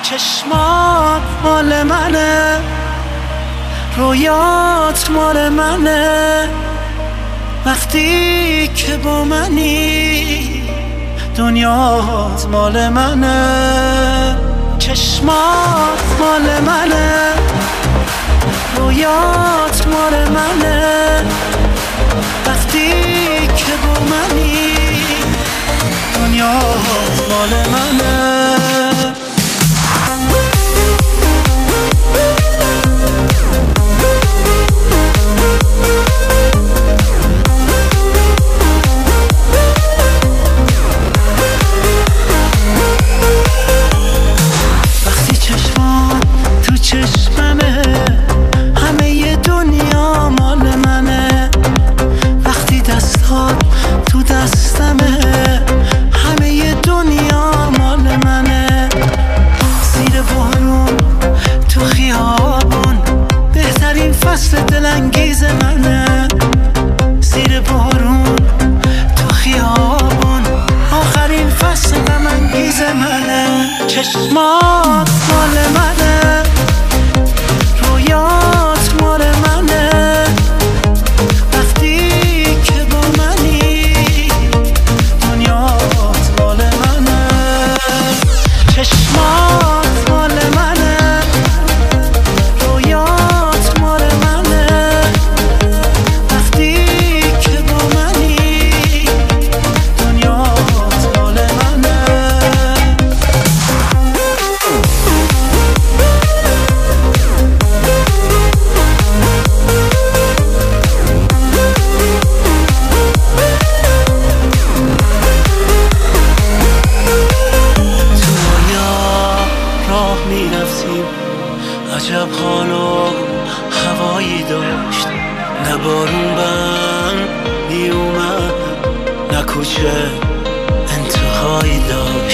چشمات مال منه، رویات مال منه، وقتی که با منی دنیات مال منه. چشمات مال منه، رویات مال منه، وقتی که با منی دنیات مال منه. چشممه همه دنیا مال منه، وقتی دستات تو دستمه همه دنیا مال منه. زیر بارون تو خیابون بهترین فصل دلانگیز منه، زیر بارون تو خیابون آخرین فصل غم‌انگیز منه. چشمات مال منه، رویات مال منه، وقتی که با منی دنیات مال منه. چشمات مال منه، رویات مال منه، وقتی که با منی دنیات مال منه. عجب حال و هوایی داشت، نه بارون بند می اومد، نه کوچه انتهایی داشت.